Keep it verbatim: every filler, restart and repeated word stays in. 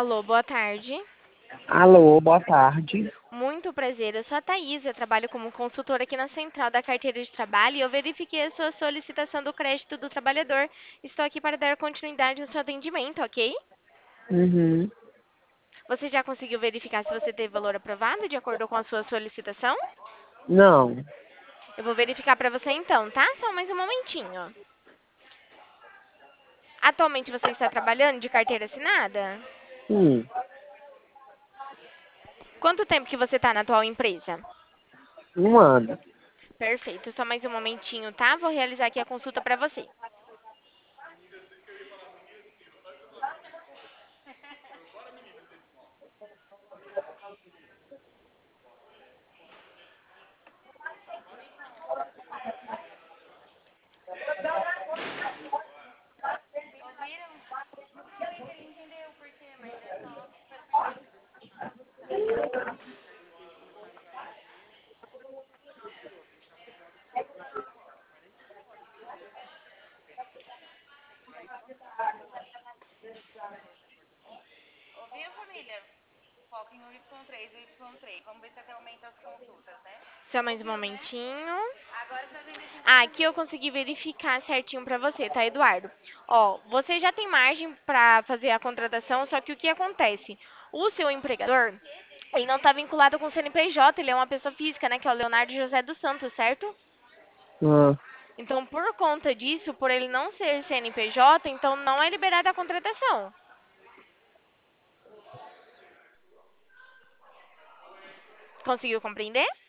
Alô, boa tarde. Alô, boa tarde. Muito prazer, eu sou a Thaís, eu trabalho como consultora aqui na Central da Carteira de Trabalho e eu verifiquei a sua solicitação do crédito do trabalhador. Estou aqui para dar continuidade no seu atendimento, ok? Uhum. Você já conseguiu verificar se você teve valor aprovado de acordo com a sua solicitação? Não. Eu vou verificar para você então, tá? Só mais um momentinho. Atualmente você está trabalhando de carteira assinada? Sim. Quanto tempo que você está na atual empresa? Um ano. Perfeito, só mais um momentinho, tá? Vou realizar aqui a consulta para você. Ouviram? Eu falei que ele entendeu o porquê, mas é só para saber. Ouviu, família? Foca em o Y três, o Y três. Vamos ver se até aumenta as consultas, né? Só mais um Ouviu, né? momentinho. Agora você vai vender Ah, cinquenta aqui eu mil. consegui verificar certinho pra você, tá, Eduardo? Ó, você já tem margem pra fazer a contratação, só que o que acontece? O seu empregador, ele não tá vinculado com o C N P J, ele é uma pessoa física, né, que é o Leonardo José dos Santos, certo? Ah, Então, por conta disso, por ele não ser C N P J, então não é liberada a contratação. Conseguiu compreender?